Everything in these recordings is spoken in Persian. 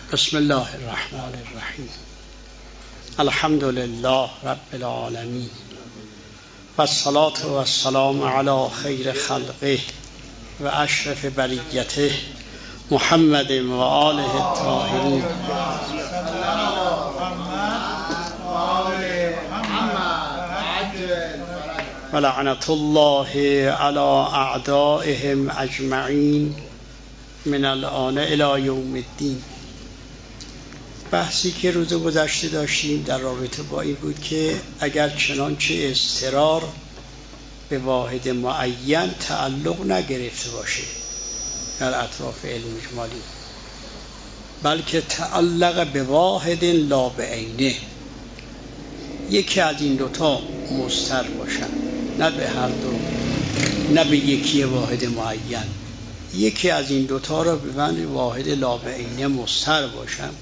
بسم الله الرحمن الرحیم. الحمد لله رب العالمین و الصلاة و السلام علی خیر خلقه و اشرف بریته محمد و آله الطاهرین و لعنت الله علی اعدائهم اجمعین من الآن الی یوم الدین. بحثی که روز گذشته داشتیم در رابطه با این بود که اگر چنانچه اضطرار به واحد معین تعلق نگرفته باشه در اطراف علم اجمالی، بلکه تعلق به واحد لا بعینه، یکی از این دوتا مضطر باشن، نه به هر دو، نه به یکی واحد معین، یکی از این دوتا را به معنی واحد لا بعینه مضطر باشن.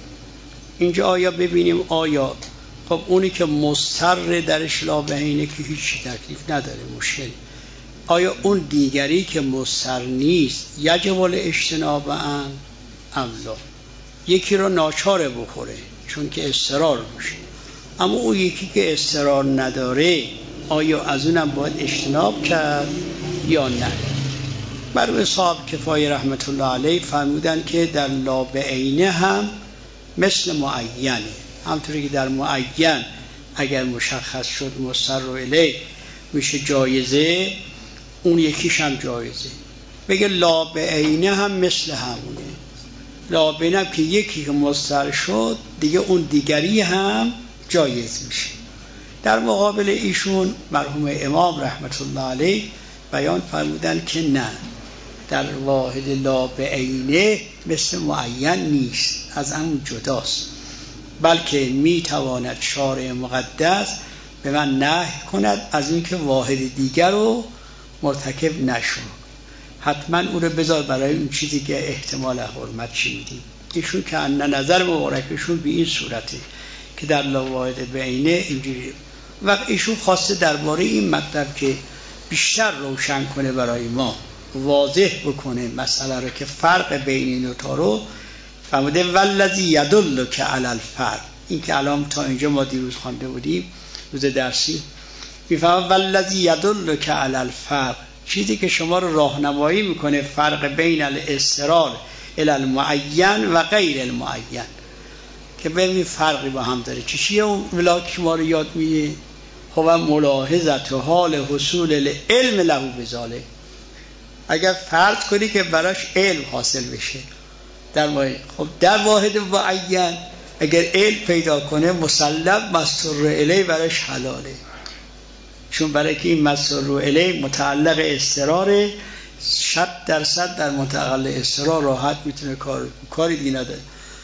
اینجا آیا ببینیم آیا خب اونی که مضطر درش لا بعینه که هیچ تکلیف نداره، مشکل، آیا اون دیگری که مضطر نیست یجب الاجتناب ام لا؟ یکی رو ناچاره بخوره چون که اضطرار میشه، اما اون یکی که اضطرار نداره آیا از اونم باید اجتناب کرد یا نه؟ مرحوم صاحب کفایه رحمت الله علیه فرمودن که در لا بعینه هم مثل معینه، همطوری که در معین اگر مشخص شد مضطر الیه میشه جایزه، اون یکیش هم جایزه. بگه لا بعینه هم مثل همونه، لا بعینه هم که یکی که مضطر شد دیگه اون دیگری هم جایز میشه. در مقابل ایشون مرحوم امام رحمت الله علیه بیان فرمودن که نه، در واحد لا بعینه مثل معین نیست، از همون جداست، بلکه میتواند شارع مقدس به من نهی کند از اینکه واحد دیگر رو مرتکب نشو، حتما او رو بذار برای اون چیزی که احتمال حرمت چی میدیم. ایشون که نظر مبارکشون به این صورته که در لا واحد بعینه اینجوری، وقت ایشون خواسته درباره این مطلب که بیشتر روشن کنه برای ما، واضح بکنه مسئله رو که فرق بین این دوتا رو فرموده والذی یدلک علی الفرق. این که الان تا اینجا ما دیروز خوانده بودیم روز درسی، میفهمه والذی یدلک علی الفرق، چیزی که شما رو راهنمایی میکنه فرق بین الاضطرار الی المعین و غیر المعین، که ببین فرقی با هم داره. چیه اون ولاک که ما رو یاد میده؟ خب ملاحظت حال حصول العلم له بذالک، اگر فرض کنی که براش علم حاصل بشه در واحد معین اگر علم پیدا کنه مسلم مسر الیه براش حلاله، چون برای که این مسر الیه متعلق اضطراره، 100% در متعلق اضطرار راحت میتونه کاری دیگه نداره،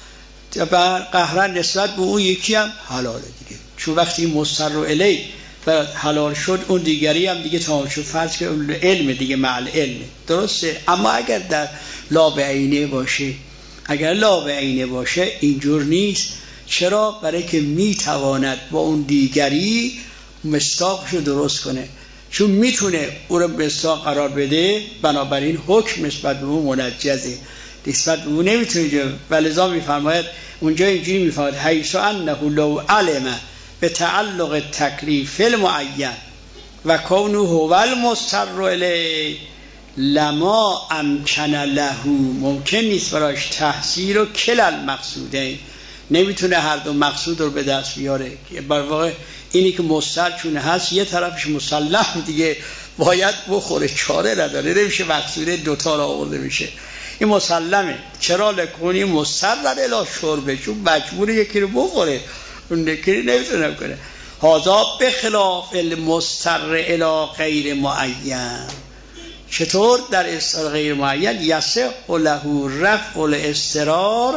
قهرن نسبت به اون یکی هم حلاله دیگه، چون وقتی مضطر الیه و حلال شد اون دیگری هم دیگه تمام شد، فرض که علم دیگه مع علم، درسته. اما اگر در لا بعینه باشه، اگر لا بعینه باشه اینجور نیست. چرا؟ برای که میتواند با اون دیگری مصداقشو درست کنه، چون میتونه او رو مصداق قرار بده، بنابراین حکم نسبت به اون منجزه، نسبت به اون نمیتونه. ولذا میفرماید اونجا اینجوری میفرماید حیث انه لو علم به تعلق تکلیف المعین و کونه هو المضطر الیه لما امکن له، ممکن نیست برایش تحصیل و کل المقصوده، نمیتونه هر دو مقصود رو به دست بیاره. بر واقع اینی که مضطر چون هست یه طرفش مسلح دیگه باید بخوره، چاره نداره، نمیشه مقصوده دوتا را آورده میشه، این مسلمه. چرا؟ لکنی مضطر الی شربه، چون مجبور یکی رو بخوره، اون نکری نمیتونه کنه. هذا بخلاف المضطر الی غیر معین. چطور در اضطرار غیر معین؟ یصح له رفع الاضطرار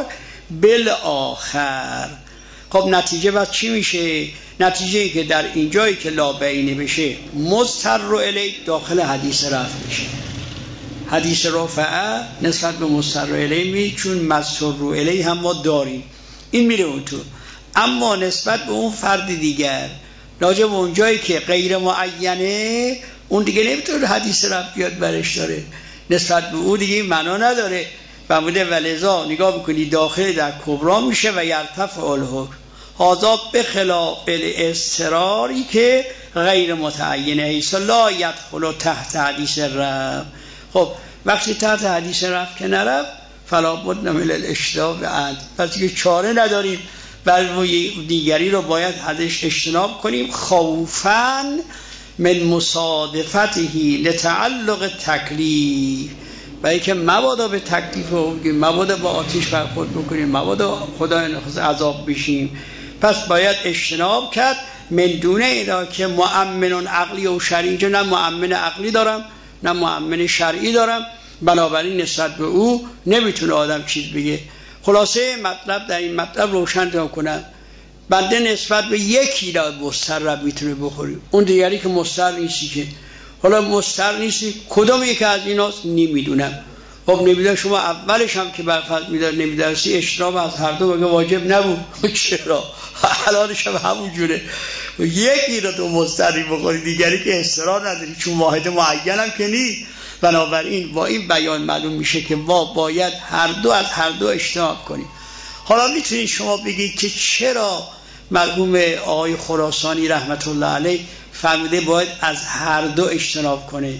بالآخر. خب نتیجه بعد چی میشه؟ نتیجه ای که در اینجایی که لا بعینه بشه مضطر الی داخل حدیث رفع میشه، حدیث رفع نسبت به مضطر الی می، چون مضطر الی هم ما داریم، این میره اون تو. اما نسبت به اون فرد دیگر راجع به اون جایی که غیر معینه، اون دیگه نمیتونه حدیث رفع بیاد برش داره، نسبت به اون دیگه معنا نداره. فرموده ولذا نگاه بکنی داخل در کبرا میشه و یرتفع الحکم هذا به خلاف الاضطراری که غیر متعینه حیث لا یدخل تحت حدیث رفع. خب وقتی تحت حدیث رفع که نرفت فلا بد من الاشتباه بعد، پس که چاره نداریم بلکه دیگری رو باید ازش اجتناب کنیم خوفاً من مصادفته لتعلق تکلیف، برای که مبادا به تکلیف رو بگیم، مبادا با آتش برخورد بکنیم، مبادا خدای نخواست عذاب بشیم. پس باید اجتناب کرد من دون اینا که مؤمن عقلی و شرعی، اینجا نه مؤمن عقلی دارم نه مؤمن شرعی دارم، بنابراین نسبت به او نمیتونه آدم چیز بگه. خلاصه مطلب در این مطلب روشن کنم، بنده نسبت به یکی را مضطر میتونه بخوری، اون دیگری که مضطر نیستی که حالا مضطر نیستی کدوم یک از ایناست نمیدونم. خب نمیدونم شما اولش هم که برفرض نمیدرسی اشتراب از هر دو بگه واجب نبود چرا حلالش هم همون جوره، یکی را تو مضطری بخوری دیگری که اضطرار نداری چون واحد معین هم که نیست. بنابراین با این بیان معلوم میشه که ما باید هر دو از هر دو اجتناب کنیم. حالا میتونید شما بگید که چرا مرحوم آقای خراسانی رحمت الله علیه فرموده باید از هر دو اجتناب کنه؟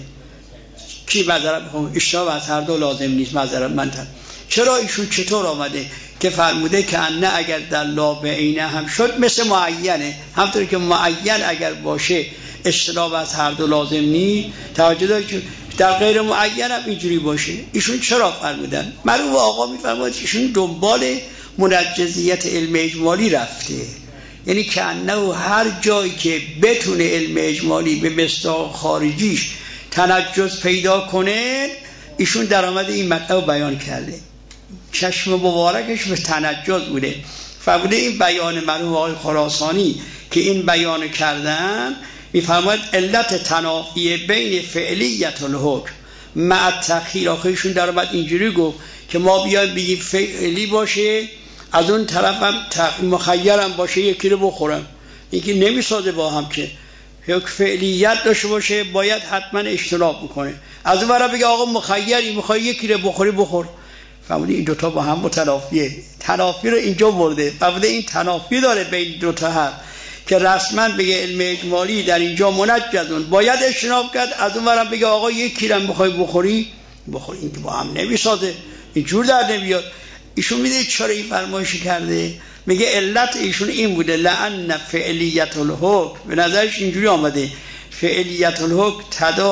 کی معذرت میخوام، اجتناب از هر دو لازم نیست، معذرت من چرا ایشون چطور آمده که فرموده که انه اگر در لا بعینه هم شد مثل معینه، همطوری که معین اگر باشه اجتناب از هر دو لازم نیست. توجه دارید در غیر معین هم اینجوری باشه. ایشون چرا فرمودن؟ مرحوم آقا میفرماید ایشون دنبال منجزیت علم اجمالی رفته، یعنی که انه هر جایی که بتونه علم اجمالی به مصداق خارجیش تنجز پیدا کنه ایشون در آمده این مطلب بیان کرده. چشم مبارکش به تنجز بوده. فرموده این بیان مرحوم آقای خراسانی که این بیان کردن میفرماید علت تنافی بین فعلیت الحکم مع التأخیر. آخرشون در آمد اینجوری گفت که ما بیایم بگیم فعلی باشه از اون طرف هم مخیرم باشه یکی رو بخورم، یکی نمیسازه با هم که یک فعلیت داشته باشه باید حتما اجتناب میکنه، از اون برای بگه آقا مخیری میخوای یکی رو بخوری بخور. فهمیدی این دوتا با هم متنافیه، تنافی رو اینجا برده. فهمیدی این تنافی داره بین دوتا هم که رسما بگه علم اجمالی در اینجا منجزون باید اجتناب کرد، از اون برای بگه آقا یکی رو میخوای بخوری بخور، این که با هم نمیسازه، اینجور در نمیاد. ایشون میده چرا این فرمایشی کرده؟ میگه علت ایشون این بوده لأن فعلیت الحکم، به نظرش اینجوری آمده فعلیت الحکم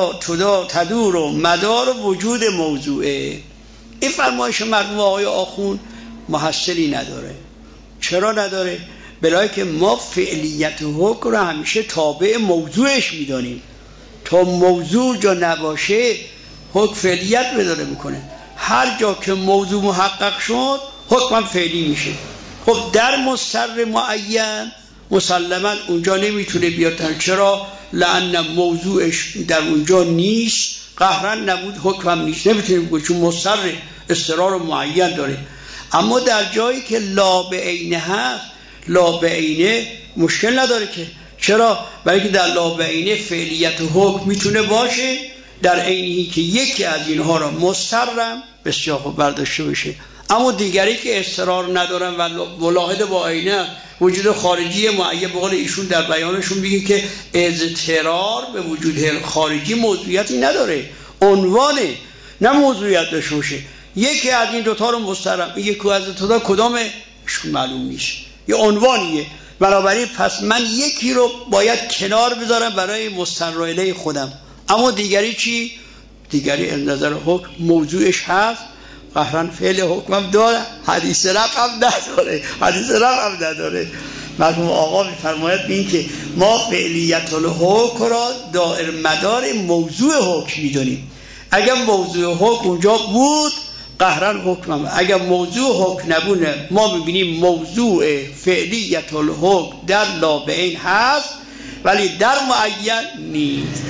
تدور و مدار وجود موضوعه. این فرمایش مرحوم آقای آخوند محصلی نداره. چرا نداره؟ برای که ما فعلیت حکم رو همیشه تابع موضوعش میدانیم، تا موضوع جا نباشه حکم فعلیت بداره میکنه. هر جا که موضوع محقق شد حکم فعلی میشه. خب در مضطر معین مسلما اونجا نمیتونه بیاد. چرا؟ لأن موضوعش در اونجا نیست، قهرن نبود، حکم نیست، نمیتونه بگه چون مضطر اضطرار معین داره. اما در جایی که لا بعینه هست، لا بعینه مشکل نداره که. چرا؟ برای که در لا بعینه فعلیت حکم میتونه باشه در عینی که یکی از اینها را مضطرم بسیار خوب برداشته بشه، اما دیگری که اضطرار ندارن و ملاحظه با عینه وجود خارجی معین. به قول ایشون در بیانشون میگه که اضطرار به وجود خارجی موضوعیتی نداره، عنوانه، نه موضوعیت داشته باشه. یکی از این دوتا رو مضطرم، یکی از دوتا کدامه ایشون معلوم نیست، یه عنوانیه. بنابراین پس من یکی رو باید کنار بذارم برای مضطر الیه خودم، اما دیگری چی؟ دیگری از نظر حکم موضوعش هست، قهرن فعل حکمم داره، حدیث رفع هم نداره، حدیث رفع هم نداره. مرحوم آقا میفرماید این که ما فعلیت الحکم را دائر مدار موضوع حکم میدونیم. اگر موضوع حکم اونجا بود قهرن حکمم، اگر موضوع حکم نبونه ما میبینیم موضوع فعلیت الحکم در لا بعین هست ولی در معین نیست.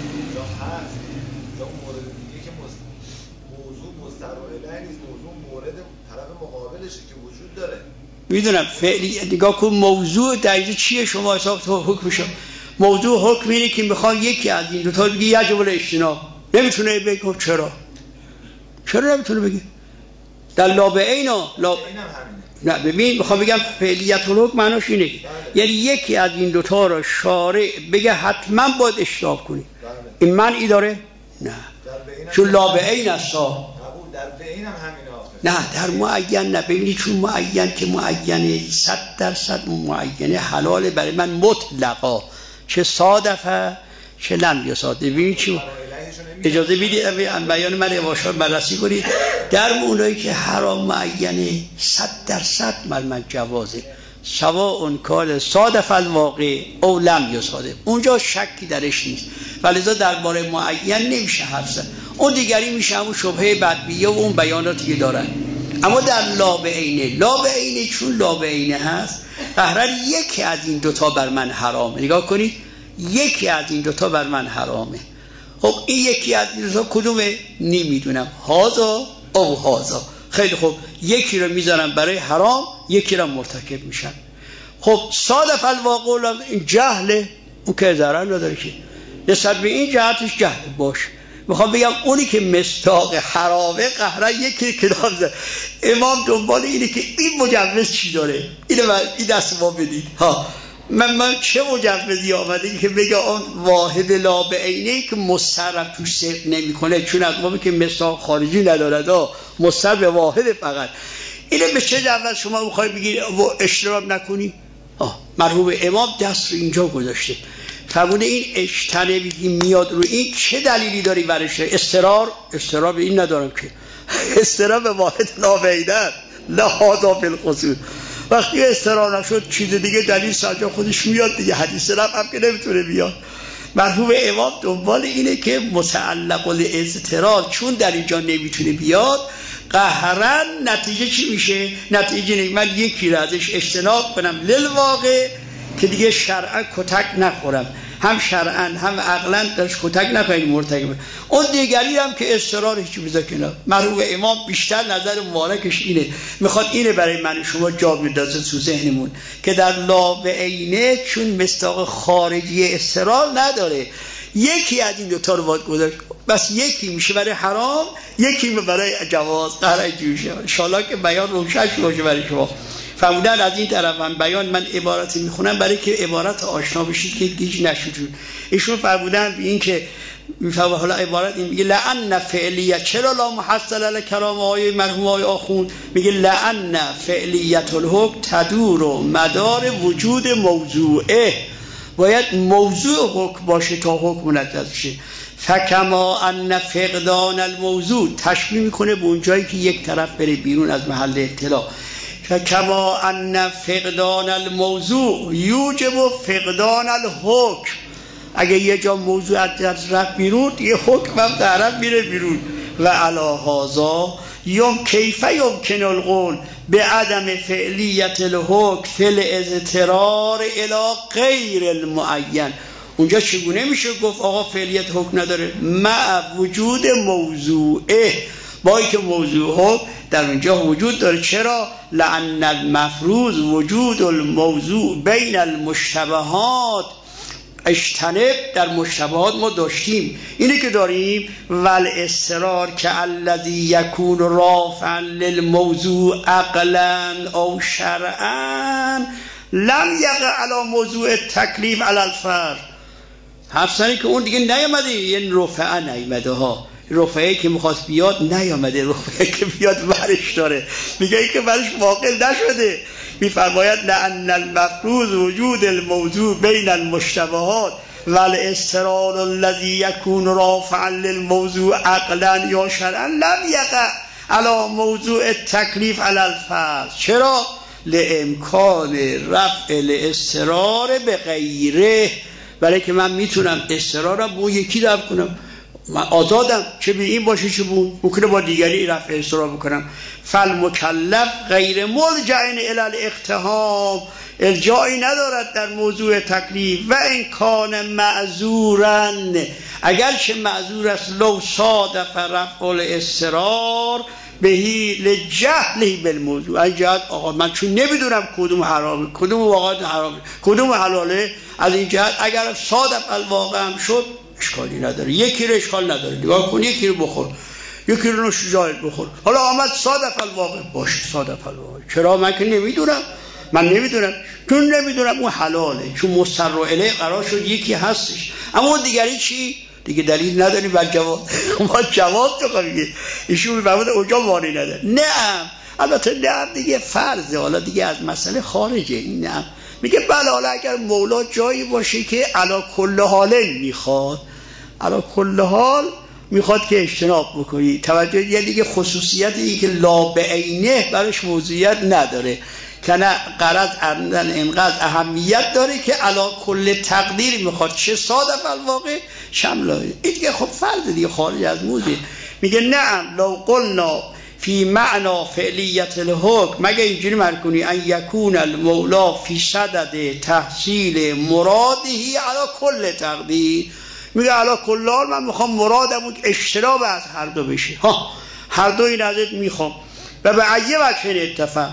میدونم فعلی نگاه کن موضوع در اینجا چیه، شما حساب تو حکم شما موضوع حکم اینه که میخوان یکی از این دو تا بگی یجب الاجتناب، نمیتونه بگه. چرا نمیتونه بگه؟ در لابعینا نه ببین میخوام بگم فعلیت الحکم معناش اینه یعنی یکی از این دوتا رو شارع بگه حتما باید اشتراک کنی. این معنی داره؟ نه چون لابعین است در بین هم همین نه در معین نه. ببینید چون معین که معینه 100% معینه حلاله برای من مطلقا چه صادفه چه لم یصادف. ببینید چون اجازه بدید بیان من رواشات بررسی کنید در اونایی که حرام معینه 100% من جوازه سواء کان صادف الواقع او لم یصادف اونجا شکی درش نیست ولذا درباره معین نمیشه حرف زد. اون دیگری میشه همون شبهه بدبیه و اون بیاناتی که دارن. اما در لابعینه چون لابعینه هست قهرن یکی از این دوتا بر من حرامه. نگاه کنید یکی از این دوتا بر من حرامه. خب این یکی از این دوتا کدومه نمیدونم هازا او هازا. خیلی خوب یکی رو میذارم برای حرام یکی رو مرتکب میشن. خب صادف الواقع این جهله اون که ضرر نداره که نسبت به این جهتش جهل باشه. میخوام بگم اونی که مصداق حرامه قهرن یکی کتاب زد امام دنبال اینه که این مجوز چی داره این دست ما بدید ها من چه مجوزی آمده که بگه اون واحد لابعینه که مصرف توش صرف نمی کنه چون از ما که مصداق خارجی ندارد مصرف واحد فقط اینه به چه جوز شما میخوای بگید اشتراب نکنی. مرحوم امام دست رو اینجا گذاشته فرمونه این اجتنبی میاد رو این چه دلیلی داری برش؟ استرار به این ندارم که استرار به واحد لابعینه لحاظا فی القصور. وقتی استرار نشد چیز دیگه دلیل سرجا خودش میاد دیگه حدیث رفت هم که نمیتونه بیاد. مرحوم امام دنبال اینه که متعلق الاضطرار چون در اینجا نمیتونه بیاد قهرن نتیجه چی میشه؟ نتیجه اینه من یکی را ازش اجتناب کنم للواقع که دیگه شرعا کتک نخورم هم شرعا هم عقلا درش کتک نخوریم مرتکب. اون دیگری هم که اصرار هیچ بذار کنار. مرحوم امام بیشتر نظر مبارکش اینه میخواد اینه برای من شما جا بندازه تو ذهنمون که در لابعینه چون مصداق خارجی اصرار نداره یکی از این دوتا رو باید گذاشت بس یکی میشه برای حرام یکی برای جواز. قرار جوشه ان شاءالله که بیان روشن باشه برای شما. فرمودن از این طرف من بیان من عبارتی میخونم برای که عبارت آشنا بشید که گیج نشید. ایشون فرمودن این که میفهمه حالا عبارت این میگه لعن فعلیه چرا لا محصل الکرام آیه مرحوم آیه آخوند میگه لعن فعلیت الحکم تدور و مدار وجود موضوعه باید موضوع حکم باشه تا حکم منجز شه. فکما ان فقدان الموضوع تشبیه میکنه به اون جایی که یک طرف بره بیرون از محل اطلاع. فکما ان فقدان الموضوع یوجب فقدان الحکم. اگه یه جا موضوع از رفت بیرون یه حکم هم طرف میره بیرون. و علی هذا کیف یمکن القول به عدم فعلیت الحکم فی الاضطرار الی غیر المعین. اونجا چگونه میشه گفت آقا فعلیت حکم نداره مع وجود موضوعه با اینکه موضوع حکم در اونجا وجود داره. چرا؟ لأن المفروض وجود الموضوع بین المشتبهات. اجتنب در مشتبهات ما داشتیم اینه که داریم ول اصرار که الذی یکون رافعا للموضوع عقلا او شرعا لم یقع علی موضوع تکلیف علی الفرد. حفظانی که اون دیگه نیامده یعنی رفعه نیامده ها رفعه که میخواست بیاد نیامده رفعه که بیاد برش داره میگه این که برش واقع نشده. میفرماید لأن المفروض وجود الموضوع بین المشتبهات والاضطرار الذي يكون رافعا للموضوع عقلا یا شرعا لم يقع على موضوع التکلیف علی الفرد. چرا؟ لامکان رفع الاضطرار به غیره. برای که من میتونم اضطرارم با یکی رفع کنم من آزادم چه به این باشه چه بون ممکنه با دیگری رفع اضطرار بکنم. فالمکلف غیر ملجأ الی الاقتحام ارجاعی ندارد در موضوع تکلیف و این کان معذورا اگرچه معذور است لو صادف رفع الاضطرار بهی لجهلی بالموضوع. این جهت آقا من چون نمیدونم کدوم حرامه کدوم واقعا حرامه کدوم حلاله از این جهت اگر صادف الواقع هم شد اشکالی نداره یکی رو اشکال نداره نگاه کن یکی رو بخور یکی رو نوش جایت بخور. حالا آمد صادف الواقع، باشه صادف الواقع، چرا من که نمیدونم، چون نمیدونم اون حلاله، چون مستر و الیه قرار شد یکی هستش. اما اون دیگری چی؟ دیگه دلیل نداری بر جواب. ما جواب تو میگه ایشون میفهمه اونجا مانی نداره. نه البته نه دیگه فرضه، حالا دیگه از مسئله خارجه. این نه میگه بله، حالا اگر مولا جایی باشه که علا کل حال میخواد، علا کل حال میخواد که اجتناب بکنی، توجه، یه دیگه خصوصیتی که لا بعینه برش موضوعیت نداره که نه غرض اینقدر اهمیت داره که علا کل تقدیر میخواد، چه صادف الواقع شملایه. این دیگه خب فرض دیگه خارج از موضوع. میگه نعم لو قلنا فی معنا فعلیت الحکم، مگه اینجوری مرکنی ان یکون المولا فی صدد تحصیل مرادهی علا کل تقدیر. میگه علا کل حال من میخوام مرادم که اجتناب از هر دو بشه، ها هر دو این ازت میخوام. و به ایه وجه اتفاق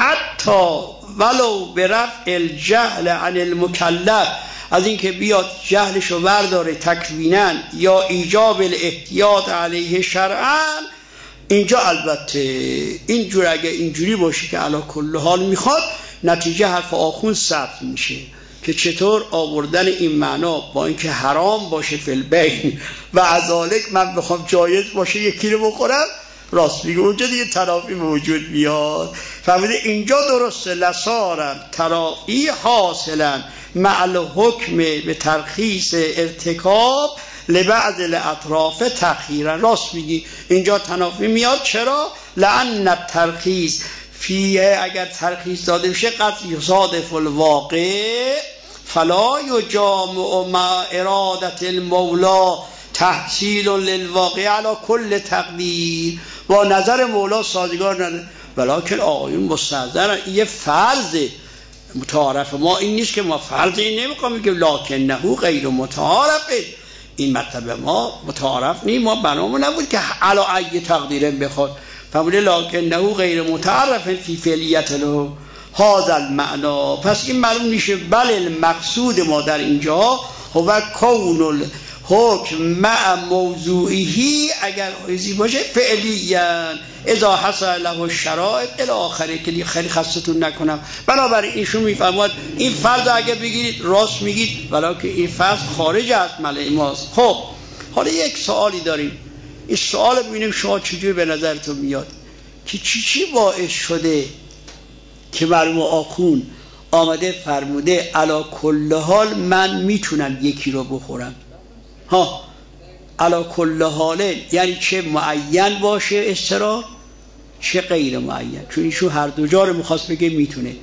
حتی ولو برفع الجهل عن المکلف، از اینکه بیاد جهلشو برداره تکوینا یا ایجاب الاحتیاط علیه شرعا. اینجا البته اینجور اگه اینجوری باشه که علا کل حال میخواد، نتیجه حرف آخون ثبت میشه که چطور آوردن این معنا با اینکه حرام باشه فی البین و ازالک من بخوام جایز باشه یکی رو بخورم، راست میگه اونجا دیگه ترافی به وجود بیاد. فهمیده اینجا درسته لسارن ترافی حاصلا مع الحکم به ترخیص ارتکاب لبعض الاطراف تأخیرا. راست میگی اینجا تنافی میاد. چرا؟ لأن الترخیص فیه، اگر ترخیص داده بشه قد یصادف الواقع فلا یجامع مع ارادت المولا تحصیل للواقع علی کل تقدیر، با نظر مولا سازگار نداره. ولیکن آقایون مستحضرن یه فرض متعارف ما این نیست که ما فرض این نمیخوام میگیم لکنه غیر متعارفه. این مطلب ما متعارف نیست، ما بنامون نبود که علی ای تقدیره بخواد. فهمیده لکنه غیر متعارف فی فعلیت له هذا المعنا. پس این معلوم میشه بله المقصود ما در اینجا هو کون حکم مع موضوعی، اگر حیزی باشه فعلیاً اذا حصل له الشرائط الی آخره، که خیلی خستتون نکنم. بنابراین ایشون میفرماد این فرض اگر بگیرید راست میگید، ولی که این فرض خارج از ملع ماست. خب حالا یک سوالی داریم، این سوال ببینیم شما چجوری به نظرتون میاد که چی باعث شده که مرحوم آخون آمده فرموده علی کل حال من میتونم یکی رو بخورم. ها علا کل حاله یعنی چه معین باشه اضطرار، چه غیر معین. چون ایشون هر دو جا رو میخواست بگه میتونه.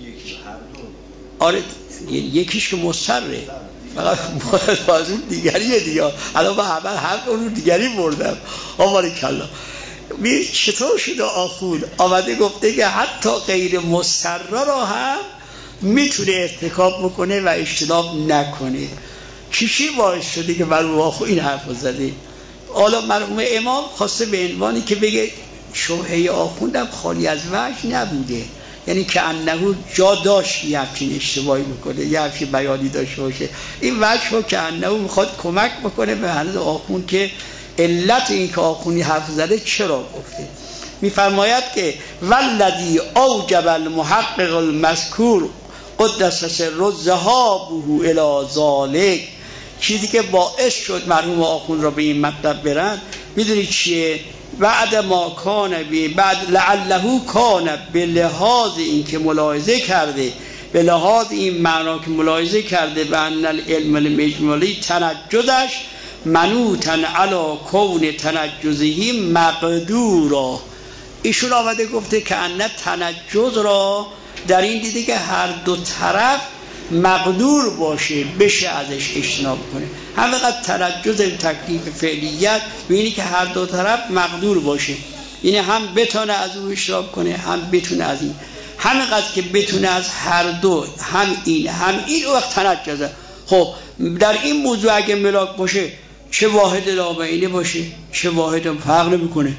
آره یکیش که مصره، فقط باز اون دیگریه دیگه. الان با هم اون دیگری بردم. آماری کلا چطور شده آخون آمده گفته که حتی غیر مصره را هم میتونه ارتکاب بکنه و اجتناب نکنه. چی باعث شده که مرحوم آخو این حرف زده؟ حالا مرحوم امام خواسته به عنوانی که بگه شبهه آخوندم خالی از وجه نبوده، یعنی که انهو جا داشت یه همچین اشتباهی بکنه، یه همچین بیانی داشته باشه. این وجه رو که انهو میخواد کمک بکنه به هنوز آخوند که علت این که آخونی حرف زده چرا گفته. میفرماید که والذی اوجب المحقق المذکور قدس سر ذهابه الی ذلک، چیزی که باعث شد مرحوم آخوند را به این مطلب برن میدونی چیه؟ بعد ما کان بعد لعله کان به لحاظ این که ملاحظه کرده، به لحاظ این معنا که ملاحظه کرده به ان العلم المجملی تنجزش منوطن علی کون تنجزهی مقدورا. ایشون آمده گفته که ان تنجز را در این دیده که هر دو طرف مقدور باشه بشه ازش اجتناب کنه. همینقدر تنجز تکلیف فعلیت ببینی که هر دو طرف مقدور باشه، یعنی هم بتونه از اون اجتناب کنه هم بتونه از این، همینقدر که بتونه از هر دو، هم این وقت تنجزه. خب در این موضوع اگه ملاک باشه چه واحد لابعینه باشه چه واحد فرق نمیکنه،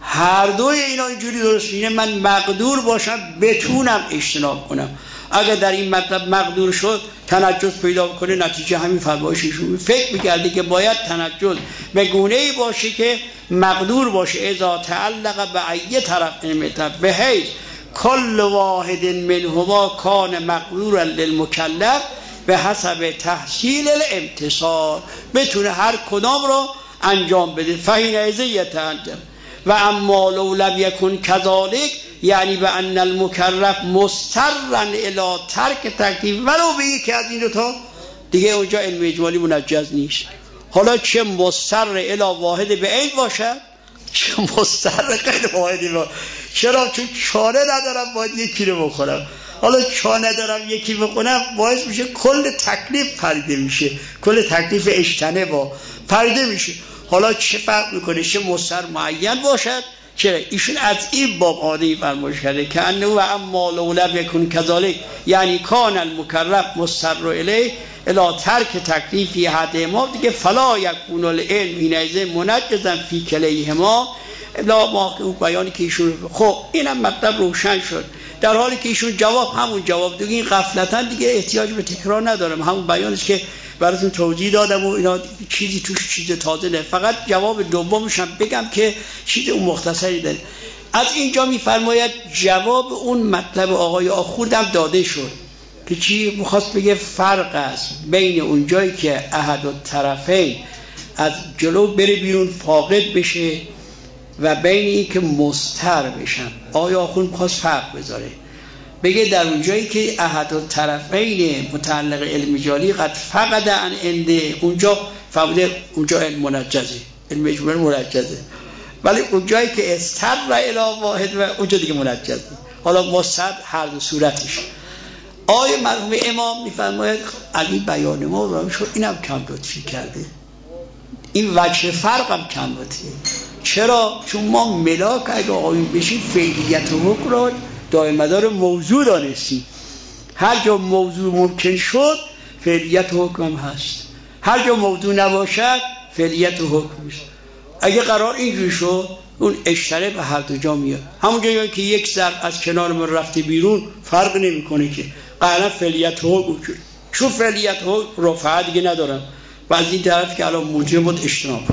هر دوی اینا اینجوری درست اینه من مقدور باشم بتونم اجتناب کنم. اگر در این مطلب مقدور شد تنجس پیدا کنه نتیجه همین فرمایششون. فکر می‌کردی که باید تنجس به گونه‌ای باشه که مقدور باشه اذا تعلق به ای طرف مطلب به حیث کل واحد منهما کان مقدورا للمکلف به حسب تحصیل الامتصال، بتونه هر کدام رو انجام بده. فحینئذ یتعجب و اما لو لم یکن کذالک یعنی به ان المکرف مضطرا الی ترک تکلیف ولو به یکی از این دوتا دیگه اونجا علم اجمالی منجز نیست. حالا چه مضطر الی واحد به عین باشد چه مضطر غیر واحدی باشد. چرا؟ چون چاره ندارم باید یکی رو بخورم. حالا چاره ندارم یکی بخونم باعث میشه کل تکلیف پریده میشه، کل تکلیف اجتناب پریده میشه. حالا چه فرق میکنه چه مضطر معین باشد؟ چرا؟ ایشون از این باب عادی فرمایش کرده که انه و اما لو لم یکن کذالک یعنی کان المکرف مضطر الیه الی ترک تکلیفی حدهما دیگه فلا یکون العلم حینئذ منجزا فی کلیهما الا ما اون بیانی که ایشون. خب اینم مطلب روشن شد، در حالی که ایشون جواب همون جواب دیگه، این غفلتاً دیگه احتیاج به تکرار ندارم، همون بیانش که براتون توضیح دادم و اینا چیزی توش چیز تازه نه. فقط جواب دومش هم بگم که چیز اون مختصری داره. از اینجا میفرماید جواب اون مطلب آقای آخوردم داده شد که چی میخواست بگه فرق است بین اون جایی که احد الطرفین از جلو بره بیرون فاقد بشه و بین این که مضطر بشن. آقای آخوند میخواست فرق بذاره، بگه در اون جایی که احد الطرفین متعلق علم جالی قد فقد ان انده اونجا فهمده اونجا علم منجزه، علم اجمالی منجزه، ولی اون جایی که استر و الی واحد و اونجا دیگه منجزه. حالا مستد هر دو صورتش. آیه مرحوم امام میفرماید علی بیان ما رو شد اینم کم لطفی کرده، این وجه فرق هم کم لطفیه. چرا؟ چون ما ملاک اگه آقایون بشیم فعلیت و حکم را دائمدار موضوع دانستیم. هر جا موضوع ممکن شد فعلیت و حکم هست، هر جا موضوع نباشد فعلیت و حکم نیست. اگه قرار اینجوری شد اون اشتره به هر دو جا میاد. همون جایی که یک ضرب از کنار من رفته بیرون فرق نمیکنه که قرار فعلیت و حکم شد، چون فعلیت و حکم رفعه دیگه ندارم و از این طرف که الان موجب بود اجتناب،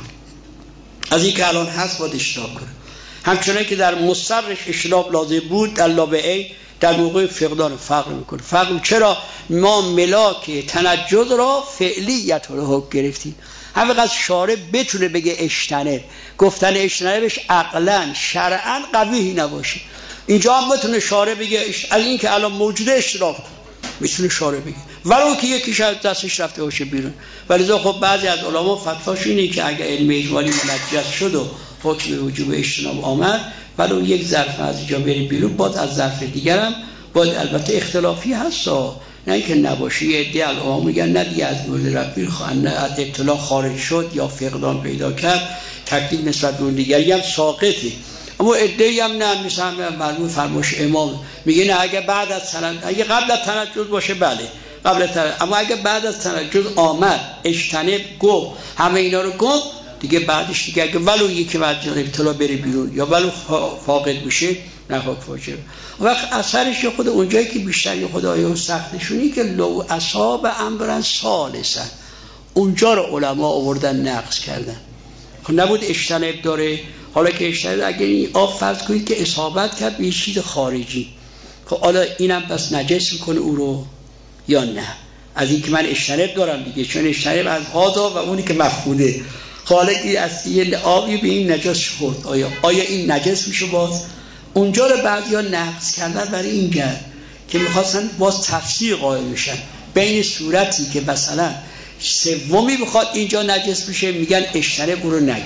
از این که الان هست باید اجتناب کنه. همچنان که در مسترش اجتناب لازم بود در لابعی در موقع فقدان فرق میکنه. فرق چرا؟ ما ملاک تنجز را فعلیت رو حکم گرفتیم. همینقدر شارع بتونه بگه اجتنب، گفتن اجتنبش عقلا شرعا قبیحی نباشه. اینجا هم بتونه شارع بگه از این که الان موجوده اجتناب میتونه شارع بگه ولو که یکیش از دستش رفته باشه بیرون. ولی خب بعضی از علما فتواش اینه که اگه علم اجمالی منجز شد و حکم وجوب اجتناب آمد ولو یک ظرف از اینجا بری بیرون باید از ظرف دیگرم باید، البته اختلافی هست نه اینکه نباشه. یه عده علما میگن نه دیگه از مورد رفیع از اطلاع خارج شد یا فقدان پیدا کرد تکلیف نسبت به اون دیگری هم ساقطه. اما عده‌ای هم نه، مثلا مرحوم فرمایش امام میگه نه اگه بعد از اگه قبل از تنجز باشه بله قبل از اما اگه بعد از تنجز آمد اجتنب گفت همه اینا رو گفت دیگه بعدش دیگه اگه ولو یکی بعد ابتلا بره بیرون یا ولو فاقد بشه نخواد فاجعه. وقت اثرش خود اونجایی که بیشتر خدایان سختشونی که لو اصاب امرن ثالثا اونجا رو علما آوردن نقص کردن. خب نبود اجتناب داره، حالا که اجتناب اگه این آب فرض کنید که اصابت کرد به چیز خارجی، خب حالا اینم پس نجس میکنه او رو یا نه؟ از این که من اجتناب دارم دیگه، چون اجتناب از هادا و اونی که مفقوده. خالقی از یه آبی به این نجس خورد، آیا این نجس میشه؟ باز اونجا رو بعضیا نقص کردن برای این گرد که میخواستن باز تفسیر قائل میشن بین صورتی که مثلا سومی بخواد اینجا نجس بشه میگن اجتناب رو نگیر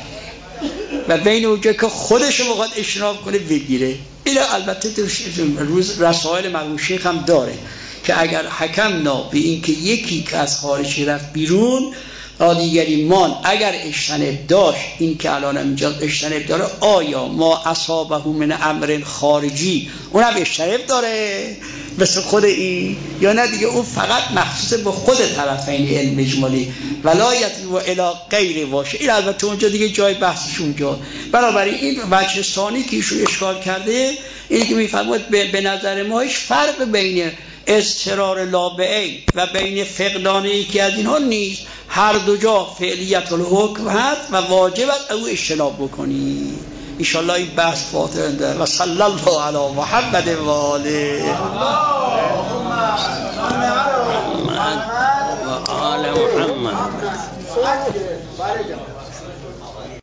و بین اونجا که خودش رو بخواد اجتناب کنه بگیره. این البته روز رسائل مرحوم شیخ هم داره که اگر حکم نا به این که یکی که از خارجی رفت بیرون دیگری مان اگر اجتناب داشت، این که الان اینجا اجتناب داره، آیا ما اصابه من امر خارجی اونم اجتناب داره مثل خود این یا نه؟ دیگه اون فقط مخصوص به خود طرفین علم اجمالی ولایت و الی غیر باشه. این البته اونجا دیگه جای بحثش اونجا. بنابراین این وجه ثانی که ایشون اشکال کرده اینی که میفرماید به نظر ما هیچ فرق بین اضطرار لابعین و بین فقدان یکی از اینها نیست، هر دو جا فعلیت الحکم هست و واجب است او اجتناب بکنی. انشاءالله این بحث فاتحه و صلی الله علی محمد و آله و آل محمد.